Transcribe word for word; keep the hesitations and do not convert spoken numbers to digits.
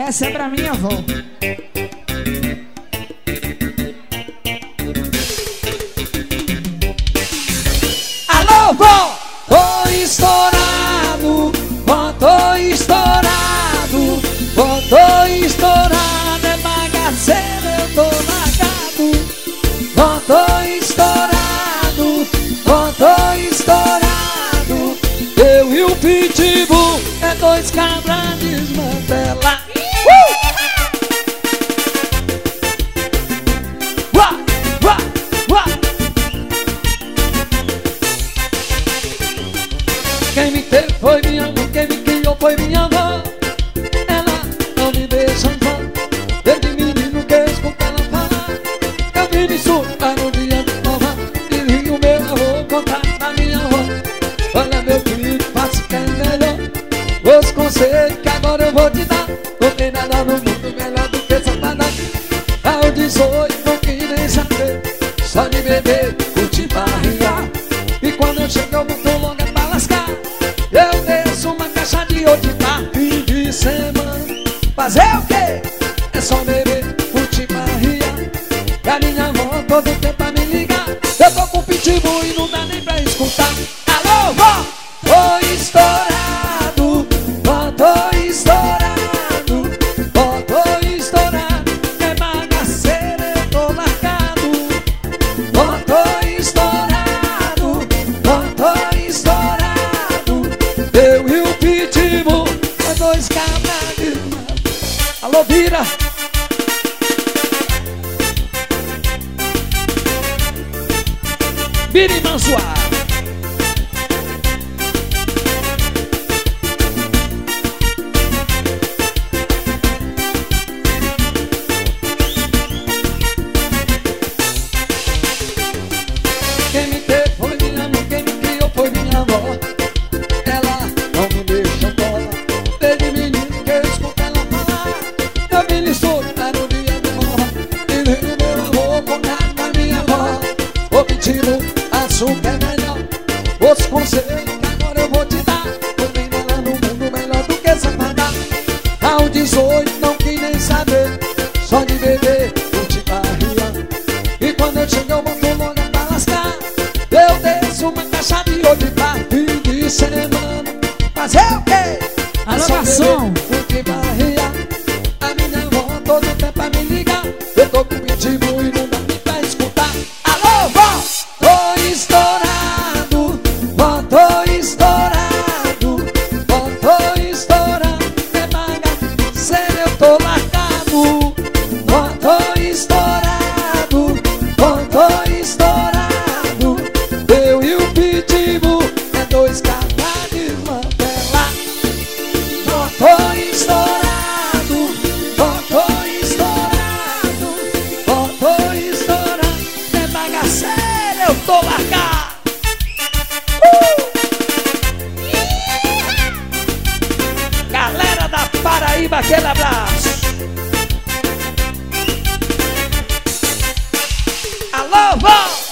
Essa é pra minha avó. Alô, vó! Tô estourado, vó, tô estourado, vó, tô estourado, é bagaceira, eu tô largado. Vó, tô estourado, vó, tô estourado, eu e o Pitbull é dois cabras desmantelados. Quem me teve foi minha mãe, quem me criou foi minha avó. Ela não me deixa em paz, desde menino que eu escuto ela falar. Eu vim me surtar no dia de nova e vi o meu avô contar pra minha avó. Olha meu filho, faça o que é melhor, os conselhos que agora eu vou te dar. Não tem nada no mundo melhor do que Satanás. Ao dezoito não quis nem saber, só de beber, curtir, barrigar. E quando eu chego eu boto logo é pra lascar. Eu desço uma caixa de oito pra fim de semana. Fazer o quê? É só beber, curtir, barrigar. E a minha avó todo tempo pra me ligar. Eu tô com Pitbull e não dá nem pra escutar. Alô, vó! Tô estourado, vó, tô estourado, vó, tô estourado, é bagaceira, eu tô largado. Vó, tô estourado, vó, tô estourado, eu e o Pitbull é dois cabras de mão. Alô, vira! Vira e mansoar. Quem me teve foi minha mãe, quem me criou foi minha avó. Ela não me deixa embora, desde menino que eu escuto ela falar. Eu vim lhe soltar no dia de morra e vi o meu avô contar pra minha avó. O Pitbull, açúcar é melhor, os conselhos que agora eu vou te dar. Não tem nada no mundo melhor do que Satanás. Ao dezoito não quis nem saber, só de beber, curtir, barrigar. E quando eu chego eu boto logo é pra lascar. Eu desço uma caixa de oito pra fim de semana. Fazer o quê? Alô, garçom! Curtir, barrigar. A minha avó todo tempo pra me ligar. Eu tô com Pitbull e não dá nem pra escutar. Alô, vó! Tô estourado, vó, tô estourado, vó, tô estourado, é bagaceira, eu tô largado. Vó, tô estourado, vó, tô estourado, eu e o Pitbull é dois cabras desmantelados. Vó, tô estourado, vó, tô estourado, vó, tô estourado, é bagaceira, eu tô largado. Uh! Galera da Paraíba, aquele abraço.